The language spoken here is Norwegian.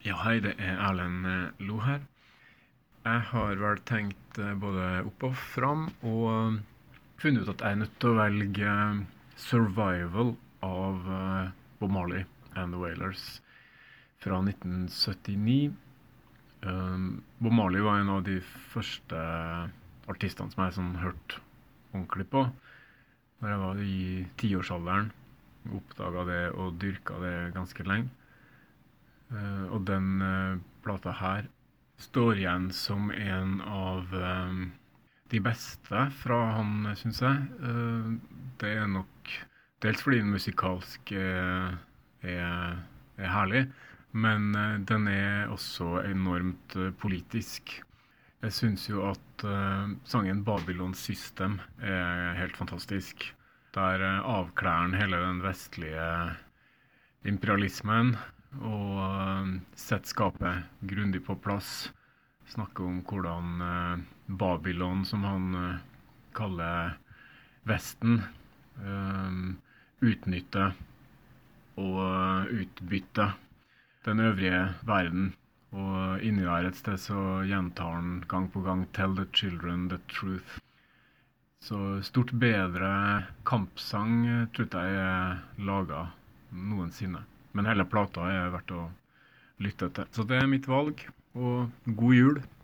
Ja, hei, det er Erlend Lo her. Jeg har vel tenkt både opp og fram, og funnet ut at jeg er nødt til å velge Survival av Bob Marley and the Wailers fra 1979. Bob Marley var en av de første artistene som jeg sånn hørte ordentlig på. Når jeg var i 10-årsalderen, oppdaget det og dyrket det ganske lenge. Og den plata her står igjen som en av de beste fra han, synes jeg. Det er nok dels fordi den musikalsk er herlig, men den er også enormt politisk. Jeg synes jo at sangen Babylon System er helt fantastisk. Der avklærer den hele den vestlige imperialismen og setter skapet grundig på plass. Snakker om hvordan Babylon, som han kaller Vesten, utnytter og utbytter den øvrige verden. Og inni der et sted så gjentar han gang på gang «Tell the children the truth». Så stort bedre kampsang tror jeg er laget noensinne. Men hele plata er verdt å lytte til. Så det er mitt valg, og god jul!